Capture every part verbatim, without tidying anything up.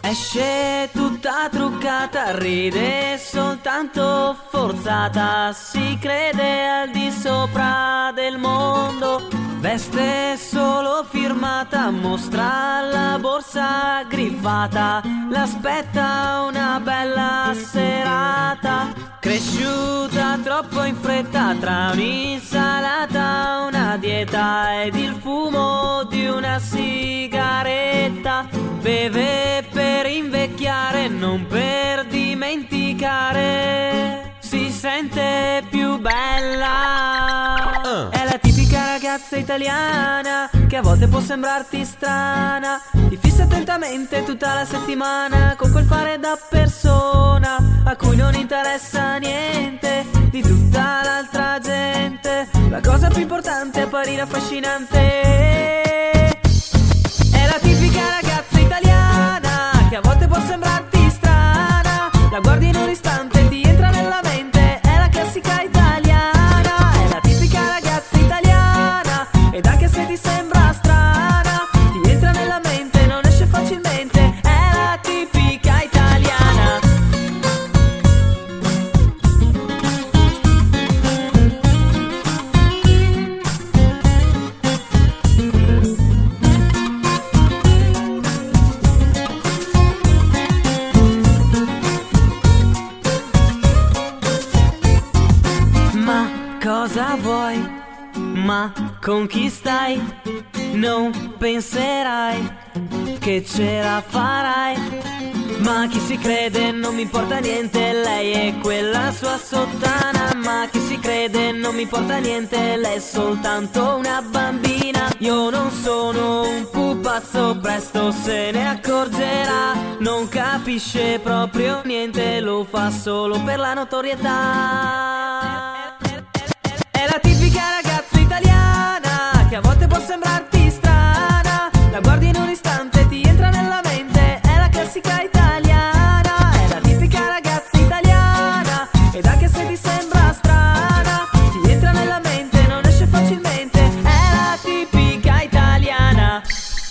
Esce tutta truccata, ride soltanto forzata, si crede al di sopra del mondo, veste solo firmata, mostra la borsa griffata, l'aspetta una bella serata, cresciuta troppo in fretta tra un'insalata, una dieta ed il fumo di una sigaretta, beve per invecchiare, non per dimenticare, si sente più bella. uh. È la tipica ragazza italiana che a volte può sembrarti strana, ti fissa attentamente tutta la settimana con quel fare da persona a cui non interessa niente di tutta l'altra gente. La cosa più importante è apparire affascinante. È la tipica ragazza italiana che a volte può sembrarti strana, la guardi in un istante e ti entra nella mente, è la classica italiana. È la tipica ragazza italiana ed anche se ti sembra strana, ti entra nella mente, non esce facilmente, è la tipica italiana. Cosa vuoi? Ma con chi stai? Non penserai che ce la farai. Ma chi si crede non mi importa niente, lei è quella sua sottana. Ma chi si crede non mi importa niente, lei è soltanto una bambina. Io non sono un pupazzo, presto se ne accorgerà. Non capisce proprio niente, lo fa solo per la notorietà. È la tipica ragazza italiana che a volte può sembrarti strana, la guardi in un istante e ti entra nella mente, è la classica italiana. È la tipica ragazza italiana ed anche se ti sembra strana, ti entra nella mente, non esce facilmente, è la tipica italiana.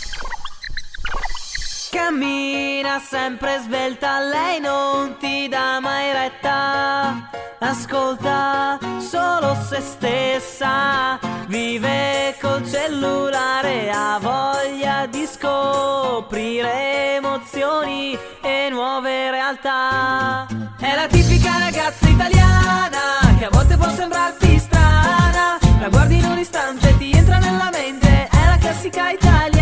Cammina sempre svelta, lei non ti dà mai retta, ascolta solo se stessa, vive col cellulare, ha voglia di scoprire emozioni e nuove realtà. È la tipica ragazza italiana che a volte può sembrarti strana, la guardi in un istante e ti entra nella mente, è la classica italiana.